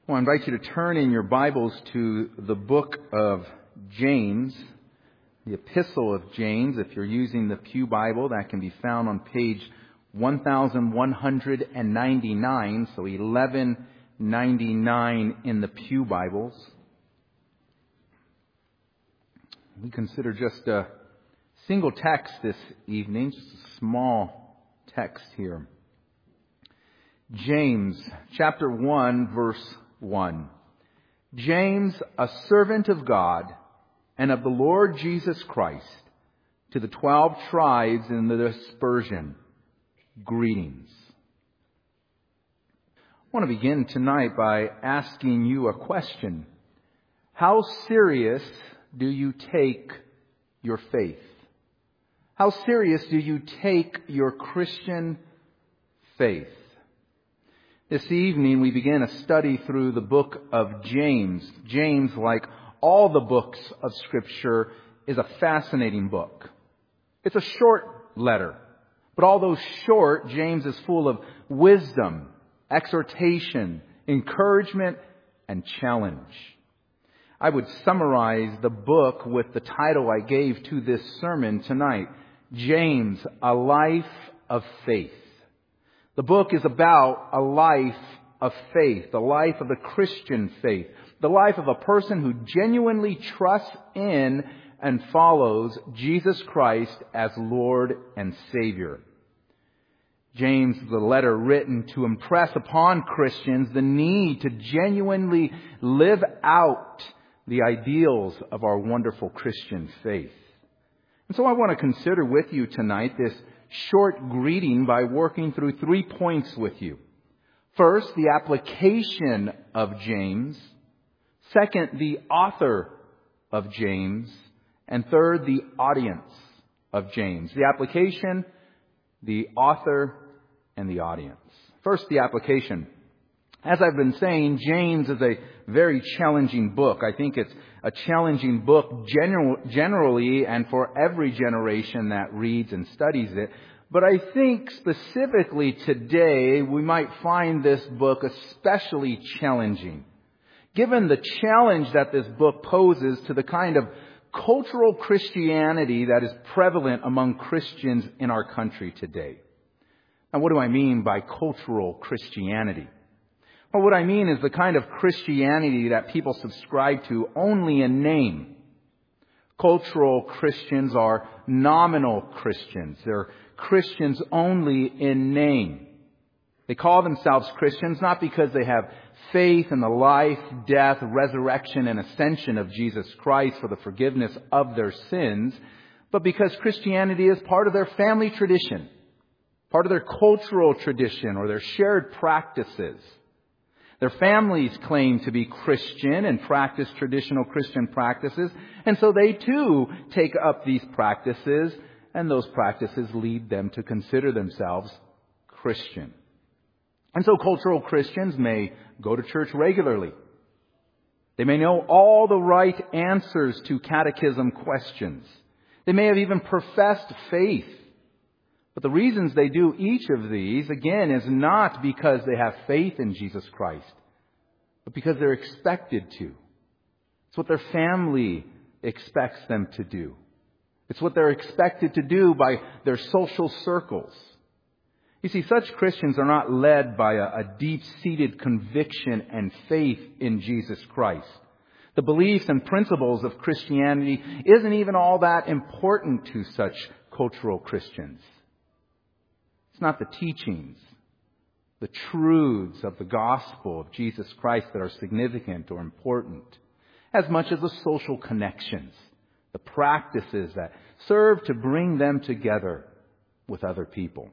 Well, I invite you to turn in your Bibles to the book of James, the Epistle of James. If you're using the Pew Bible, that can be found on page 1199, so 1199 in the Pew Bibles. We consider just a single text this evening, just a small text here. James, chapter 1, verse 1. James, a servant of God and of the Lord Jesus Christ, to the 12 tribes in the dispersion, greetings. I want to begin tonight by asking you a question. How serious do you take your faith? How serious do you take your Christian faith? This evening we begin a study through the book of James. James, like all the books of Scripture, is a fascinating book. It's a short letter, but although short, James is full of wisdom, exhortation, encouragement, and challenge. I would summarize the book with the title I gave to this sermon tonight, James, a Life of Faith. The book is about a life of faith, the life of the Christian faith, the life of a person who genuinely trusts in and follows Jesus Christ as Lord and Savior. James is a letter written to impress upon Christians the need to genuinely live out the ideals of our wonderful Christian faith. And so I want to consider with you tonight this short greeting by working through 3 points with you. First, the application of James. Second, the author of James. And third, the audience of James. The application, the author, and the audience. First, the application. As I've been saying, James is a very challenging book. I think it's a challenging book generally and for every generation that reads and studies it. But I think specifically today we might find this book especially challenging, given the challenge that this book poses to the kind of cultural Christianity that is prevalent among Christians in our country today. Now, what do I mean by cultural Christianity? Well, what I mean is the kind of Christianity that people subscribe to only in name. Cultural Christians are nominal Christians. They're Christians only in name. They call themselves Christians not because they have faith in the life, death, resurrection, and ascension of Jesus Christ for the forgiveness of their sins, but because Christianity is part of their family tradition, part of their cultural tradition, or their shared practices. Their families claim to be Christian and practice traditional Christian practices, and so they too take up these practices, and those practices lead them to consider themselves Christian. And so cultural Christians may go to church regularly. They may know all the right answers to catechism questions. They may have even professed faith. But the reasons they do each of these, again, is not because they have faith in Jesus Christ, but because they're expected to. It's what their family expects them to do. It's what they're expected to do by their social circles. You see, such Christians are not led by a deep-seated conviction and faith in Jesus Christ. The beliefs and principles of Christianity isn't even all that important to such cultural Christians. It's not the teachings, the truths of the gospel of Jesus Christ that are significant or important, as much as the social connections, the practices that serve to bring them together with other people.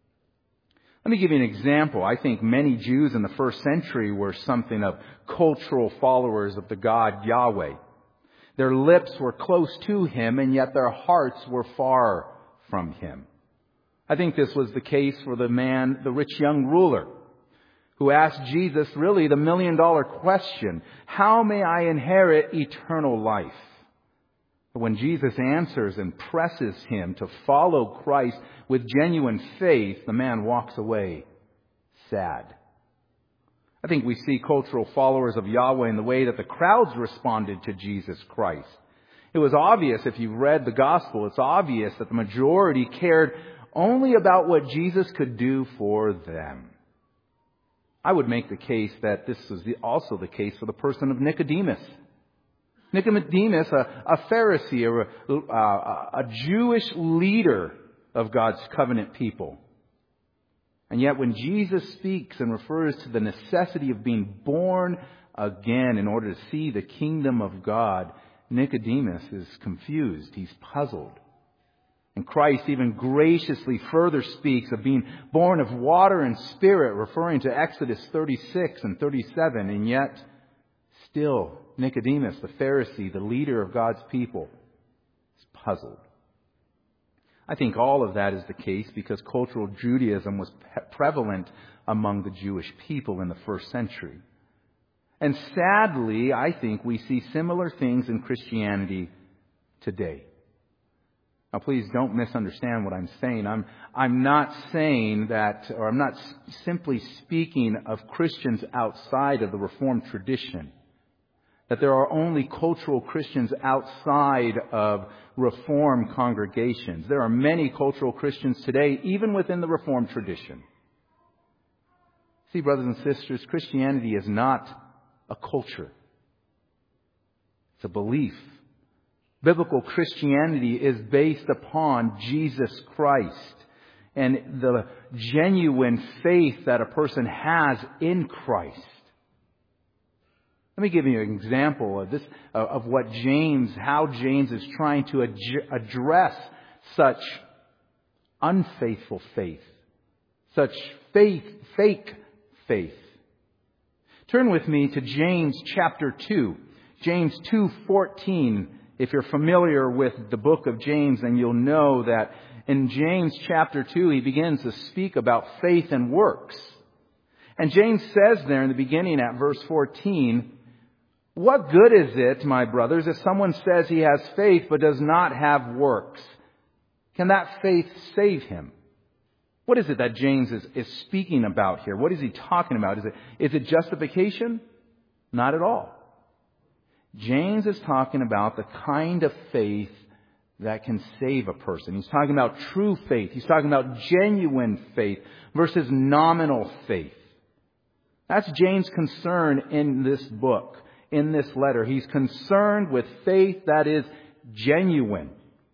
Let me give you an example. I think many Jews in the first century were something of cultural followers of the God Yahweh. Their lips were close to Him, and yet their hearts were far from Him. I think this was the case for the rich young ruler, who asked Jesus really the million-dollar question, how may I inherit eternal life? But when Jesus answers and presses him to follow Christ with genuine faith, the man walks away sad. I think we see cultural followers of Yahweh in the way that the crowds responded to Jesus Christ. It was obvious, if you've read the gospel, it's obvious that the majority cared only about what Jesus could do for them. I would make the case that this was also the case for the person of Nicodemus. Nicodemus, a Pharisee, a Jewish leader of God's covenant people. And yet when Jesus speaks and refers to the necessity of being born again in order to see the kingdom of God, Nicodemus is confused. He's puzzled. And Christ even graciously further speaks of being born of water and spirit, referring to Exodus 36 and 37. And yet, still, Nicodemus, the Pharisee, the leader of God's people, is puzzled. I think all of that is the case because cultural Judaism was prevalent among the Jewish people in the first century. And sadly, I think we see similar things in Christianity today. Now, please don't misunderstand what I'm saying. I'm not saying that, or I'm not simply speaking of Christians outside of the Reformed tradition. That there are only cultural Christians outside of Reformed congregations. There are many cultural Christians today, even within the Reformed tradition. See, brothers and sisters, Christianity is not a culture. It's a belief. Biblical Christianity is based upon Jesus Christ and the genuine faith that a person has in Christ. Let me give you an example of this, of what how James is trying to address such unfaithful faith, such fake faith. Turn with me to James chapter 2, James 2:14. If you're familiar with the book of James, then you'll know that in James chapter 2, he begins to speak about faith and works. And James says there in the beginning at verse 14, "What good is it, my brothers, if someone says he has faith but does not have works? Can that faith save him?" What is it that James is speaking about here? What is he talking about? Is it justification? Not at all. James is talking about the kind of faith that can save a person. He's talking about true faith. He's talking about genuine faith versus nominal faith. That's James' concern in this book, in this letter. He's concerned with faith that is genuine.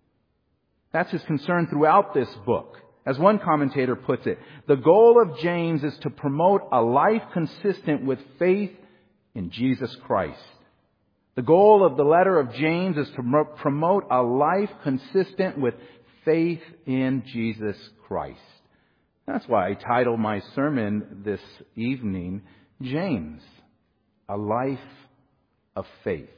That's his concern throughout this book. As one commentator puts it, the goal of James is to promote a life consistent with faith in Jesus Christ. The goal of the letter of James is to promote a life consistent with faith in Jesus Christ. That's why I titled my sermon this evening, James, a life of faith.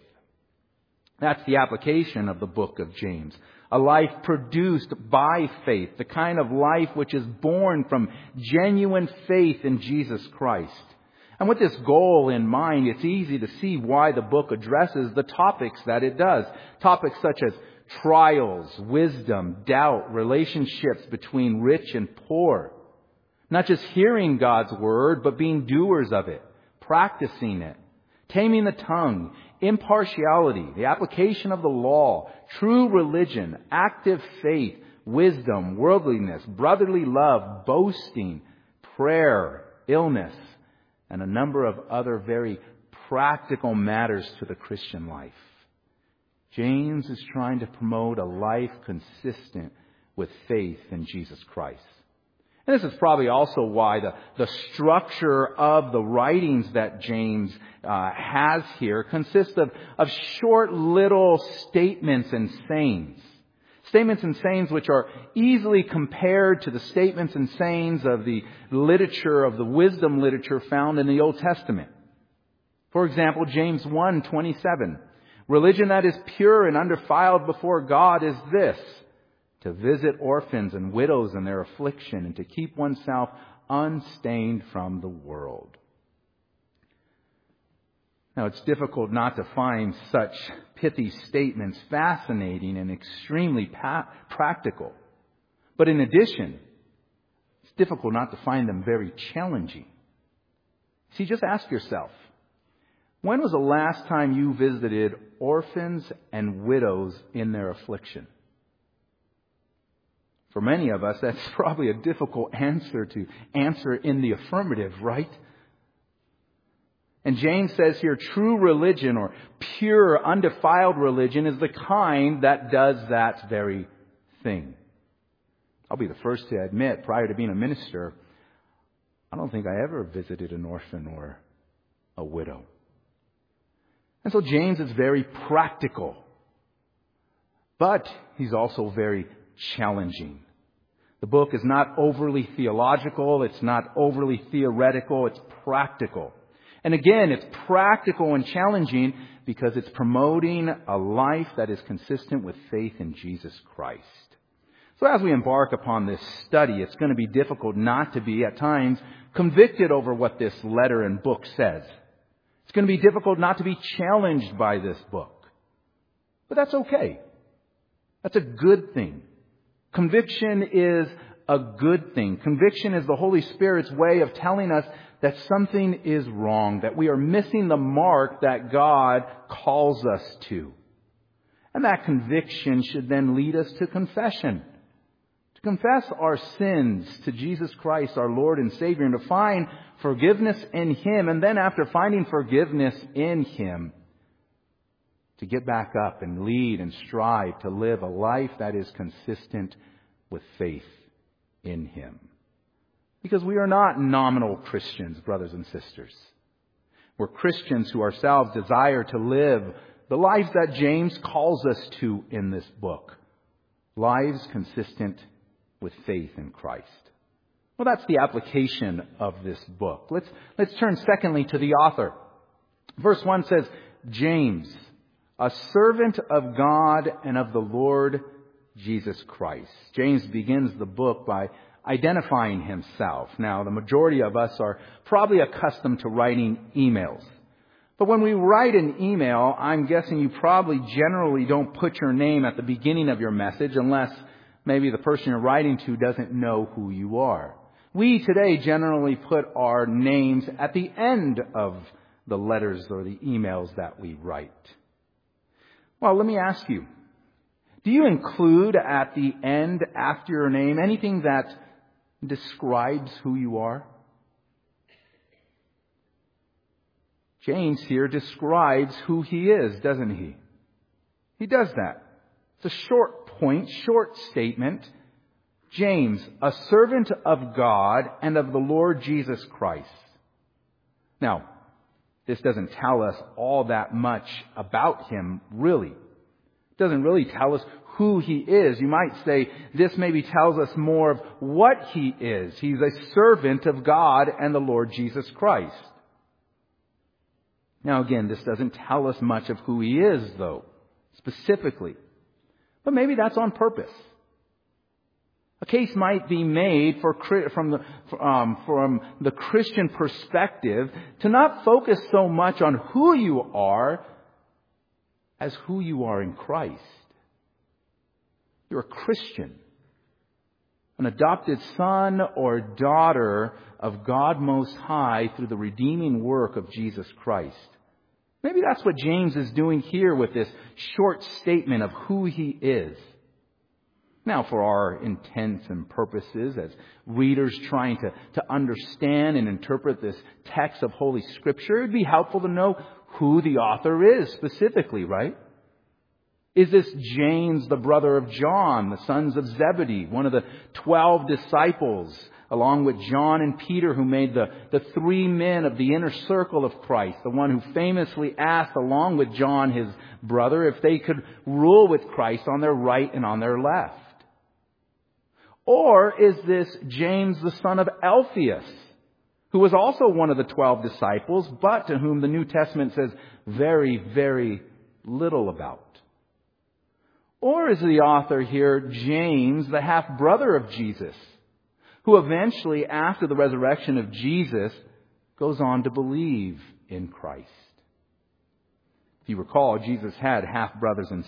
That's the application of the book of James. A life produced by faith, the kind of life which is born from genuine faith in Jesus Christ. And with this goal in mind, it's easy to see why the book addresses the topics that it does. Topics such as trials, wisdom, doubt, relationships between rich and poor. Not just hearing God's word, but being doers of it, practicing it, taming the tongue, impartiality, the application of the law, true religion, active faith, wisdom, worldliness, brotherly love, boasting, prayer, illness, and a number of other very practical matters to the Christian life. James is trying to promote a life consistent with faith in Jesus Christ. And this is probably also why the structure of the writings that James has here consists of short little statements and sayings. Statements and sayings which are easily compared to the statements and sayings of the literature, of the wisdom literature found in the Old Testament. For example, James 1:27. Religion that is pure and undefiled before God is this: to visit orphans and widows in their affliction and to keep oneself unstained from the world. Now, it's difficult not to find such pithy statements fascinating and extremely practical. But in addition, it's difficult not to find them very challenging. See, just ask yourself, when was the last time you visited orphans and widows in their affliction? For many of us, that's probably a difficult answer to answer in the affirmative, right? And James says here, true religion or pure, undefiled religion is the kind that does that very thing. I'll be the first to admit, prior to being a minister, I don't think I ever visited an orphan or a widow. And so James is very practical, but he's also very challenging. The book is not overly theological, it's not overly theoretical, it's practical. And again, it's practical and challenging because it's promoting a life that is consistent with faith in Jesus Christ. So as we embark upon this study, it's going to be difficult not to be, at times, convicted over what this letter and book says. It's going to be difficult not to be challenged by this book. But that's okay. That's a good thing. Conviction is a good thing. Conviction is the Holy Spirit's way of telling us that something is wrong, that we are missing the mark that God calls us to. And that conviction should then lead us to confession. To confess our sins to Jesus Christ, our Lord and Savior, and to find forgiveness in Him. And then after finding forgiveness in Him, to get back up and lead and strive to live a life that is consistent with faith in Him. Because we are not nominal Christians, brothers and sisters. We're Christians who ourselves desire to live the lives that James calls us to in this book. Lives consistent with faith in Christ. Well, that's the application of this book. Let's turn secondly to the author. Verse 1 says, James, a servant of God and of the Lord Jesus Christ. James begins the book by identifying himself. Now, the majority of us are probably accustomed to writing emails. But when we write an email, I'm guessing you probably generally don't put your name at the beginning of your message unless maybe the person you're writing to doesn't know who you are. We today generally put our names at the end of the letters or the emails that we write. Well, let me ask you, do you include at the end, after your name, anything that describes who you are? James here describes who he is, doesn't he? He does that. It's a short point, short statement. James, a servant of God and of the Lord Jesus Christ. Now, this doesn't tell us all that much about him, really. It doesn't really tell us who he is. You might say this maybe tells us more of what he is. He's a servant of God and the Lord Jesus Christ. Now again, this doesn't tell us much of who he is, though, specifically. But maybe that's on purpose. A case might be made from the Christian perspective to not focus so much on who you are as who you are in Christ. You're a Christian, an adopted son or daughter of God Most High through the redeeming work of Jesus Christ. Maybe that's what James is doing here with this short statement of who he is. Now, for our intents and purposes, as readers trying to understand and interpret this text of Holy Scripture, it would be helpful to know who the author is specifically, right? Is this James, the brother of John, the sons of Zebedee, one of the 12 disciples, along with John and Peter, who made the three men of the inner circle of Christ, the one who famously asked, along with John, his brother, if they could rule with Christ on their right and on their left? Or is this James, the son of Alphaeus, who was also one of the 12 disciples, but to whom the New Testament says very, very little about? Or is the author here James, the half-brother of Jesus, who eventually, after the resurrection of Jesus, goes on to believe in Christ? If you recall, Jesus had half-brothers and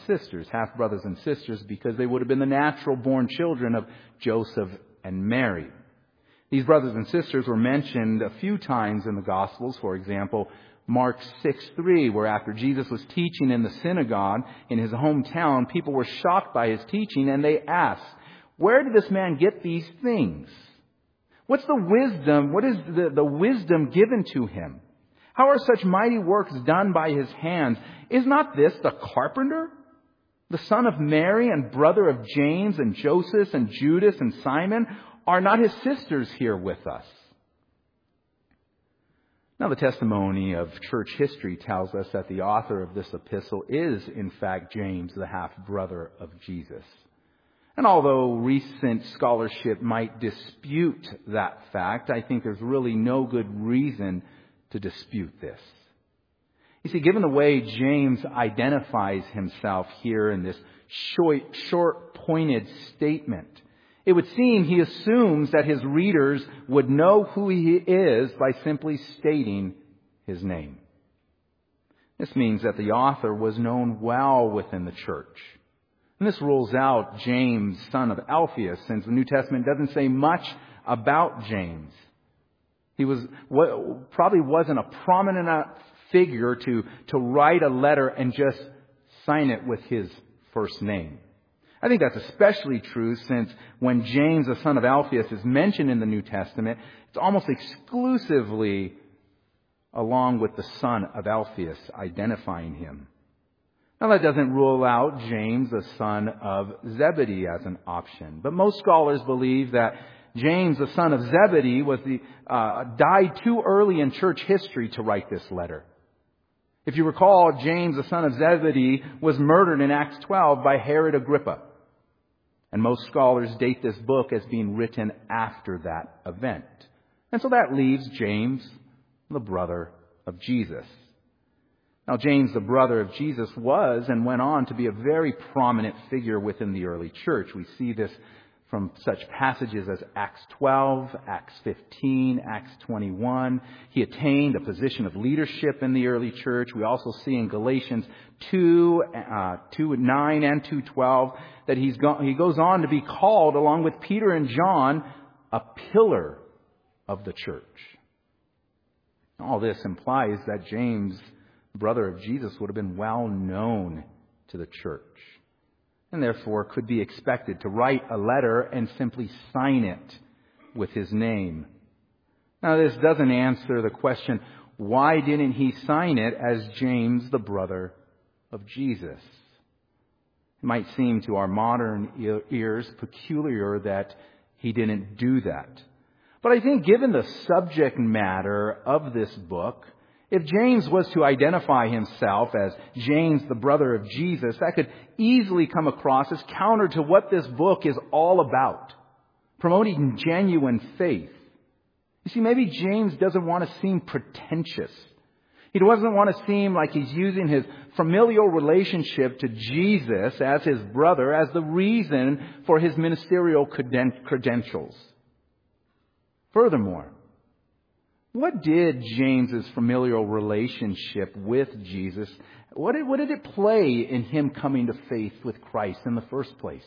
sisters because they would have been the natural-born children of Joseph and Mary. These brothers and sisters were mentioned a few times in the Gospels. For example, Mark 6:3, where after Jesus was teaching in the synagogue in his hometown, people were shocked by his teaching and they asked, "Where did this man get these things? What's the wisdom? What is the wisdom given to him? How are such mighty works done by his hands? Is not this the carpenter, the son of Mary and brother of James and Joseph and Judas and Simon? Are not his sisters here with us?" Now, the testimony of church history tells us that the author of this epistle is, in fact, James, the half-brother of Jesus. And although recent scholarship might dispute that fact, I think there's really no good reason to dispute this. You see, given the way James identifies himself here in this short, pointed statement, it would seem he assumes that his readers would know who he is by simply stating his name. This means that the author was known well within the church. And this rules out James, son of Alphaeus, since the New Testament doesn't say much about James. He probably wasn't a prominent enough figure to write a letter and just sign it with his first name. I think that's especially true since when James, the son of Alphaeus, is mentioned in the New Testament, it's almost exclusively along with the son of Alphaeus identifying him. Now, that doesn't rule out James, the son of Zebedee, as an option. But most scholars believe that James, the son of Zebedee, died too early in church history to write this letter. If you recall, James, the son of Zebedee, was murdered in Acts 12 by Herod Agrippa. And most scholars date this book as being written after that event. And so that leaves James, the brother of Jesus. Now, James, the brother of Jesus, was and went on to be a very prominent figure within the early church. We see this from such passages as Acts 12, Acts 15, Acts 21. He attained a position of leadership in the early church. We also see in Galatians 2:9 and 2:12 that he goes on to be called, along with Peter and John, a pillar of the church. All this implies that James, brother of Jesus, would have been well known to the church, and therefore could be expected to write a letter and simply sign it with his name. Now, this doesn't answer the question, why didn't he sign it as James, the brother of Jesus? It might seem to our modern ears peculiar that he didn't do that. But I think given the subject matter of this book, if James was to identify himself as James, the brother of Jesus, that could easily come across as counter to what this book is all about, promoting genuine faith. You see, maybe James doesn't want to seem pretentious. He doesn't want to seem like he's using his familial relationship to Jesus as his brother as the reason for his ministerial credentials. Furthermore, what did James's familial relationship with Jesus, what did it play in him coming to faith with Christ in the first place?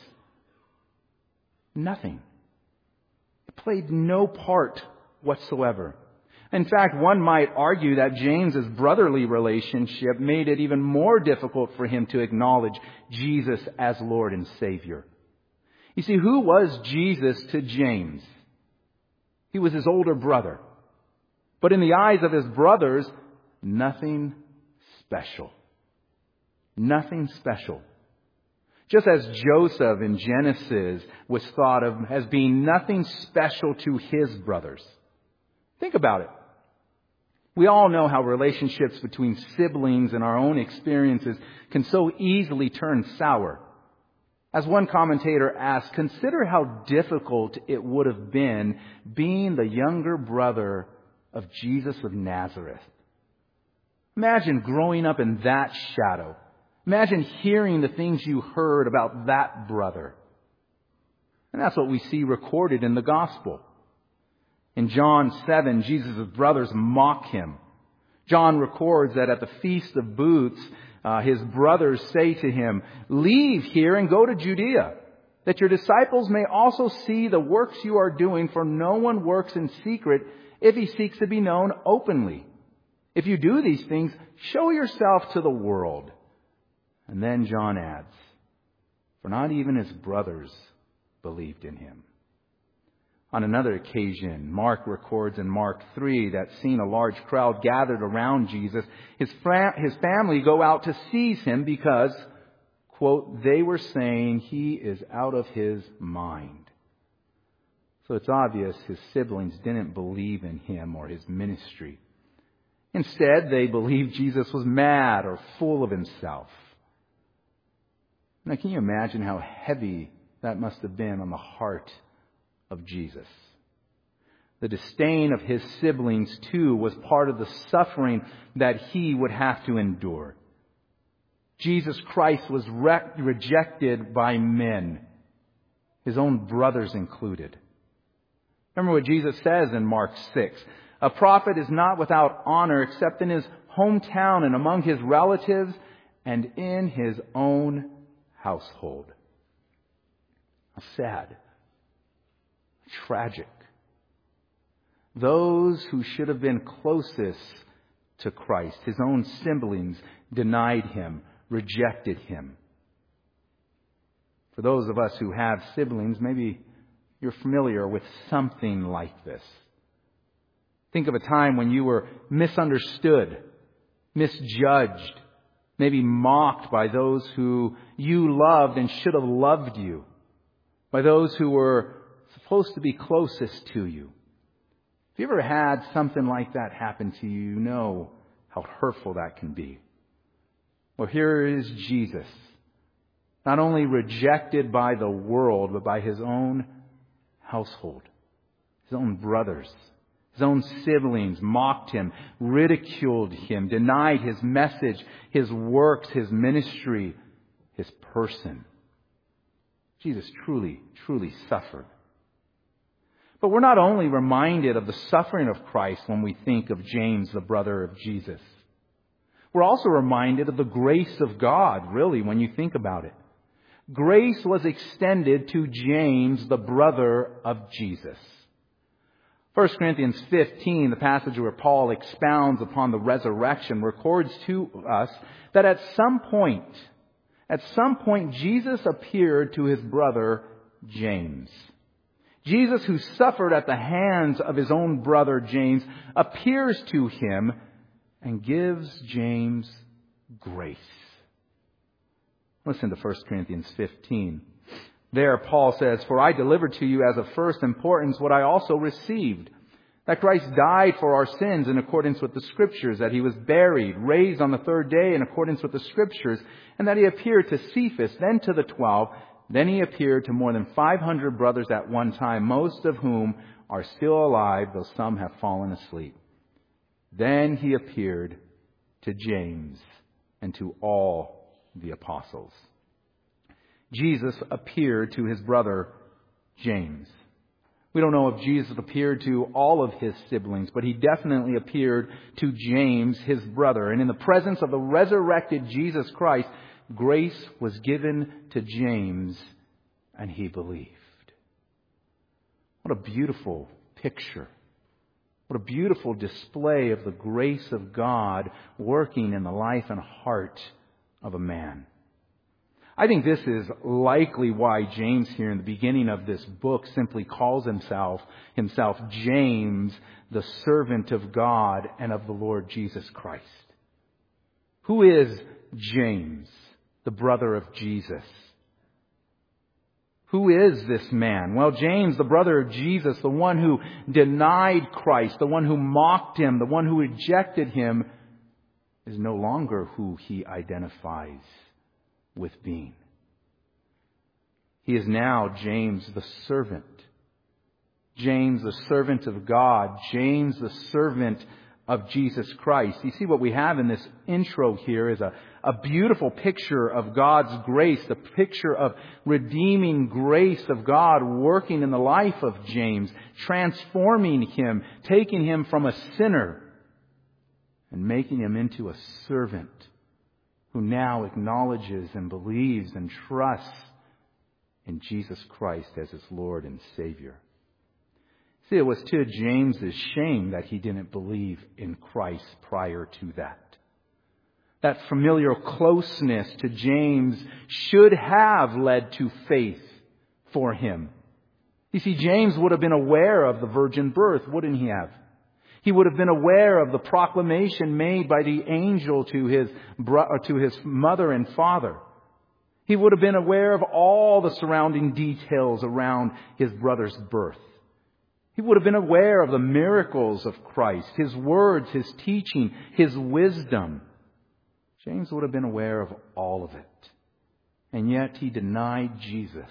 Nothing. It played no part whatsoever. In fact, one might argue that James's brotherly relationship made it even more difficult for him to acknowledge Jesus as Lord and Savior. You see, who was Jesus to James? He was his older brother. But in the eyes of his brothers, nothing special. Nothing special. Just as Joseph in Genesis was thought of as being nothing special to his brothers. Think about it. We all know how relationships between siblings and our own experiences can so easily turn sour. As one commentator asked, consider how difficult it would have been being the younger brother of Jesus of Nazareth. Imagine growing up in that shadow. Imagine hearing the things you heard about that brother. And that's what we see recorded in the gospel. In John 7, Jesus' brothers mock him. John records that at the Feast of Booths, his brothers say to him, "Leave here and go to Judea. that your disciples may also see the works you are doing, for no one works in secret if he seeks to be known openly. If you do these things, show yourself to the world." And then John adds, "For not even his brothers believed in him." On another occasion, Mark records in Mark 3 that seeing a large crowd gathered around Jesus, his family go out to seize him because, quote, "they were saying he is out of his mind." So it's obvious his siblings didn't believe in him or his ministry. Instead, they believed Jesus was mad or full of himself. Now, can you imagine how heavy that must have been on the heart of Jesus? The disdain of his siblings, too, was part of the suffering that he would have to endure. Jesus Christ was rejected by men, his own brothers included. Remember what Jesus says in Mark 6. "A prophet is not without honor except in his hometown and among his relatives and in his own household." How sad. Tragic. Those who should have been closest to Christ, his own siblings, denied him, rejected him. For those of us who have siblings, maybe you're familiar with something like this. Think of a time when you were misunderstood, misjudged, maybe mocked by those who you loved and should have loved you, by those who were supposed to be closest to you. If you ever had something like that happen to you, you know how hurtful that can be. Well, here is Jesus, not only rejected by the world, but by his own household, his own brothers, his own siblings mocked him, ridiculed him, denied his message, his works, his ministry, his person. Jesus truly, truly suffered. But we're not only reminded of the suffering of Christ when we think of James, the brother of Jesus. We're also reminded of the grace of God, really, when you think about it. Grace was extended to James, the brother of Jesus. 1 Corinthians 15, the passage where Paul expounds upon the resurrection, records to us that at some point, Jesus appeared to his brother James. Jesus, who suffered at the hands of his own brother James, appears to him and gives James grace. Listen to 1 Corinthians 15. There, Paul says, "For I delivered to you as of first importance what I also received, that Christ died for our sins in accordance with the Scriptures, that he was buried, raised on the third day in accordance with the Scriptures, and that he appeared to Cephas, then to the 12. Then he appeared to more than 500 brothers at one time, most of whom are still alive, though some have fallen asleep. Then he appeared to James and to all the apostles." Jesus appeared to his brother James. We don't know if Jesus appeared to all of his siblings, but he definitely appeared to James, his brother. And in the presence of the resurrected Jesus Christ, grace was given to James, and he believed. What a beautiful picture. What a beautiful display of the grace of God working in the life and heart of a man. I think this is likely why James here in the beginning of this book simply calls himself James, the servant of God and of the Lord Jesus Christ. Who is James, the brother of Jesus? Who is this man? Well, James, the brother of Jesus, the one who denied Christ, the one who mocked him, the one who rejected him, is no longer who he identifies with being. He is now James the servant. James the servant of God. James the servant of Jesus Christ. You see what we have in this intro here is a beautiful picture of God's grace, the picture of redeeming grace of God working in the life of James, transforming him, taking him from a sinner and making him into a servant who now acknowledges and believes and trusts in Jesus Christ as his Lord and Savior. See, it was to James's shame that he didn't believe in Christ prior to that. That familiar closeness to James should have led to faith for him. You see, James would have been aware of the virgin birth, wouldn't he have? He would have been aware of the proclamation made by the angel to his mother and father. He would have been aware of all the surrounding details around his brother's birth. He would have been aware of the miracles of Christ, his words, his teaching, his wisdom. James would have been aware of all of it. And yet he denied Jesus.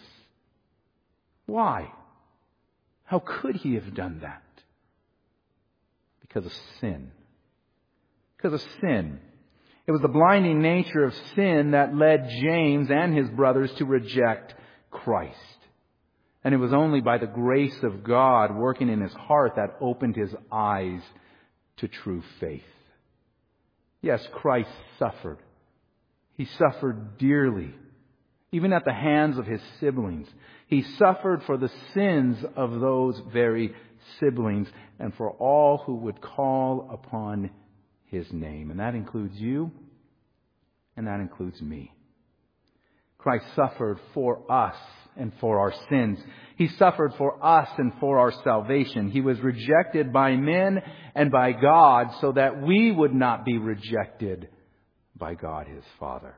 Why? How could he have done that? Because of sin. Because of sin. It was the blinding nature of sin that led James and his brothers to reject Christ. And it was only by the grace of God working in his heart that opened his eyes to true faith. Yes, Christ suffered. He suffered dearly, even at the hands of his siblings. He suffered for the sins of those very siblings and for all who would call upon his name. And that includes you, and that includes me. Christ suffered for us and for our sins. He suffered for us and for our salvation. He was rejected by men and by God so that we would not be rejected by God his Father.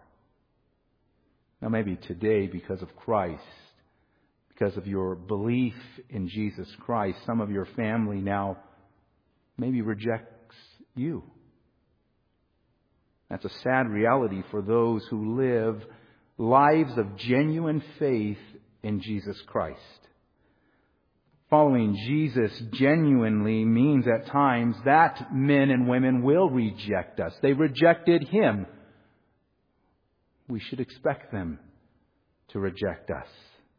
Now maybe today, because of Christ, because of your belief in Jesus Christ, some of your family now maybe rejects you. That's a sad reality for those who live lives of genuine faith in Jesus Christ. Following Jesus genuinely means at times that men and women will reject us. They rejected him. We should expect them to reject us.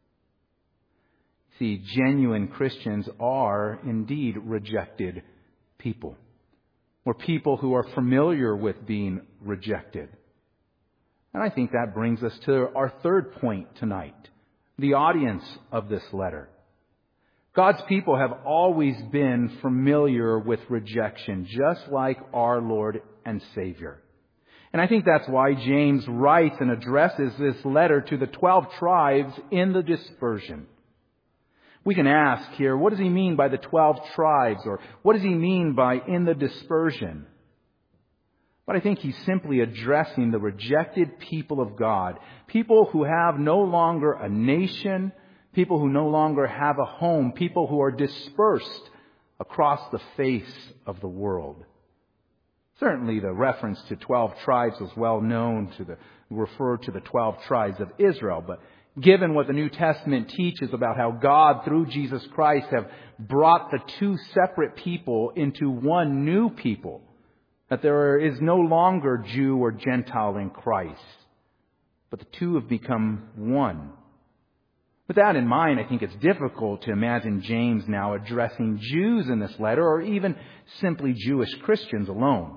See, genuine Christians are indeed rejected people. Or people who are familiar with being rejected. And I think that brings us to our third point tonight. The audience of this letter. God's people have always been familiar with rejection, just like our Lord and Savior. And I think that's why James writes and addresses this letter to the 12 tribes in the dispersion. We can ask here, what does he mean by the 12 tribes? Or what does he mean by in the dispersion? But I think he's simply addressing the rejected people of God. People who have no longer a nation. People who no longer have a home. People who are dispersed across the face of the world. Certainly the reference to 12 tribes was well known to refer to the 12 tribes of Israel. But given what the New Testament teaches about how God, through Jesus Christ, have brought the two separate people into one new people, that there is no longer Jew or Gentile in Christ, but the two have become one. With that in mind, I think it's difficult to imagine James now addressing Jews in this letter, or even simply Jewish Christians alone.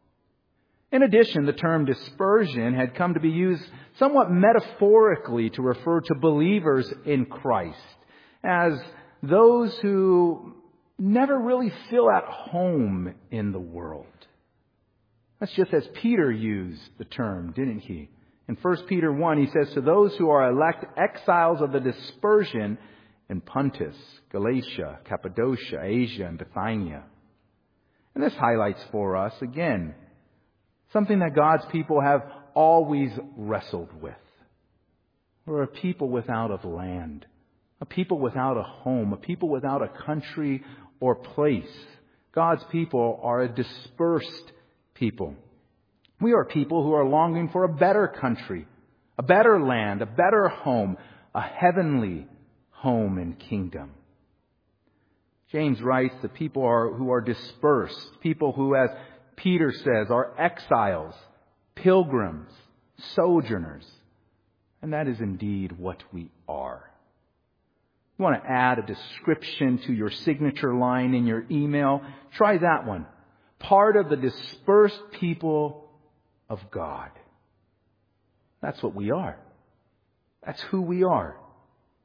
In addition, the term dispersion had come to be used somewhat metaphorically to refer to believers in Christ as those who never really feel at home in the world. That's just as Peter used the term, didn't he? In 1 Peter 1, he says, to those who are elect exiles of the dispersion in Pontus, Galatia, Cappadocia, Asia, and Bithynia. And this highlights for us, again, something that God's people have always wrestled with. We're a people without a land, a people without a home, a people without a country or place. God's people are a dispersed people. We are people who are longing for a better country, a better land, a better home, a heavenly home and kingdom. James writes that people who are dispersed, people who, as Peter says, are exiles, pilgrims, sojourners. And that is indeed what we are. You want to add a description to your signature line in your email? Try that one. Part of the dispersed people of God. That's what we are. That's who we are.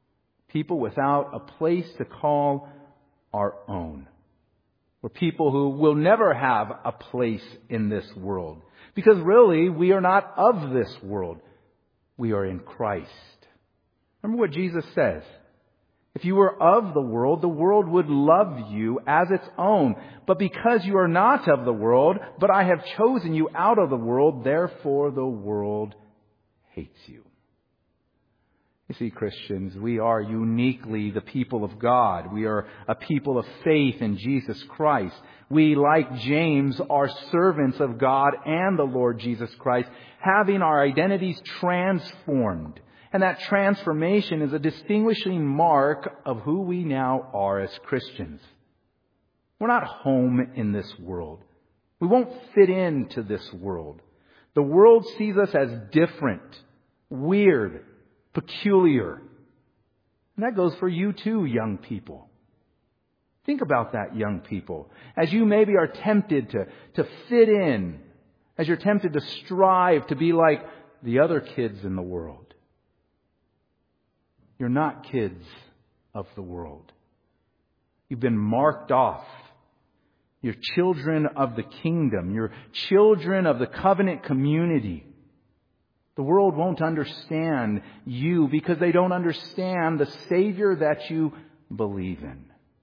People without a place to call our own. We're people who will never have a place in this world. Because really, we are not of this world. We are in Christ. Remember what Jesus says. If you were of the world would love you as its own. But because you are not of the world, but I have chosen you out of the world, therefore the world hates you. You see, Christians, we are uniquely the people of God. We are a people of faith in Jesus Christ. We, like James, are servants of God and the Lord Jesus Christ, having our identities transformed. And that transformation is a distinguishing mark of who we now are as Christians. We're not home in this world. We won't fit into this world. The world sees us as different, weird, peculiar. And that goes for you too, young people. Think about that, young people. As you maybe are tempted to fit in, as you're tempted to strive to be like the other kids in the world. You're not kids of the world. You've been marked off. You're children of the kingdom. You're children of the covenant community. The world won't understand you because they don't understand the Savior that you believe in.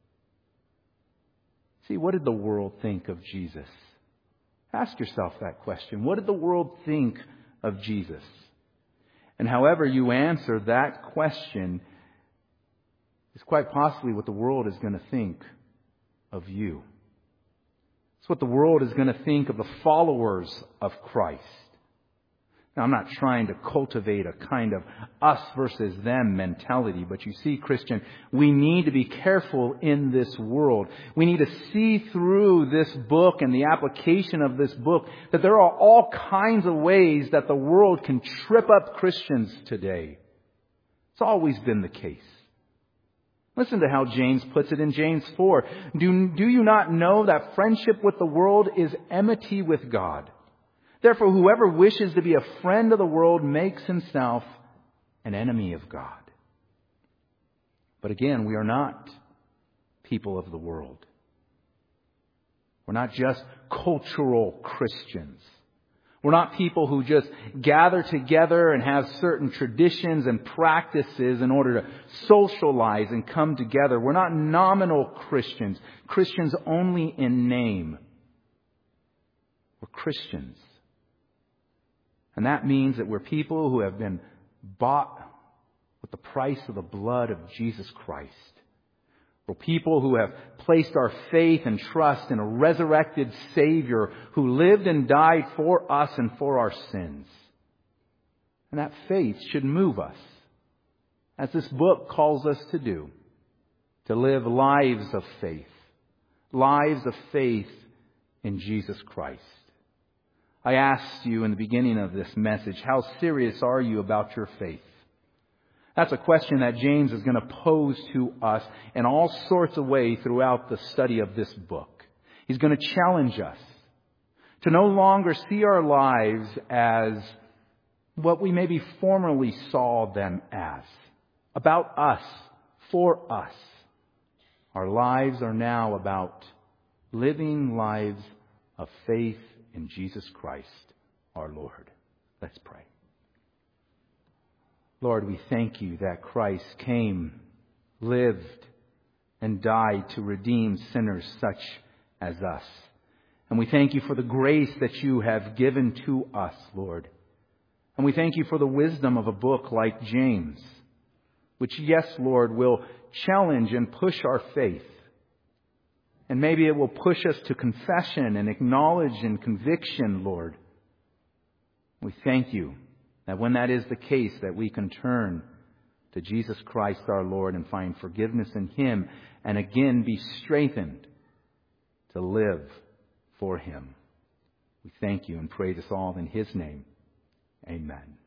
See, what did the world think of Jesus? Ask yourself that question. What did the world think of Jesus? And however you answer that question is quite possibly what the world is going to think of you. It's what the world is going to think of the followers of Christ. Now, I'm not trying to cultivate a kind of us versus them mentality, but you see, Christian, we need to be careful in this world. We need to see through this book and the application of this book that there are all kinds of ways that the world can trip up Christians today. It's always been the case. Listen to how James puts it in James 4. Do you not know that friendship with the world is enmity with God? Therefore, whoever wishes to be a friend of the world makes himself an enemy of God. But again, we are not people of the world. We're not just cultural Christians. We're not people who just gather together and have certain traditions and practices in order to socialize and come together. We're not nominal Christians. Christians only in name. We're Christians. And that means that we're people who have been bought with the price of the blood of Jesus Christ. We're people who have placed our faith and trust in a resurrected Savior who lived and died for us and for our sins. And that faith should move us, as this book calls us to do, to live lives of faith in Jesus Christ. I asked you in the beginning of this message, how serious are you about your faith? That's a question that James is going to pose to us in all sorts of ways throughout the study of this book. He's going to challenge us to no longer see our lives as what we maybe formerly saw them as. About us, for us. Our lives are now about living lives of faith in Jesus Christ, our Lord. Let's pray. Lord, we thank you that Christ came, lived, and died to redeem sinners such as us. And we thank you for the grace that you have given to us, Lord. And we thank you for the wisdom of a book like James, which, yes, Lord, will challenge and push our faith. And maybe it will push us to confession and acknowledge and conviction, Lord. We thank you that when that is the case, that we can turn to Jesus Christ our Lord and find forgiveness in Him and again be strengthened to live for Him. We thank you and pray this all in His name. Amen.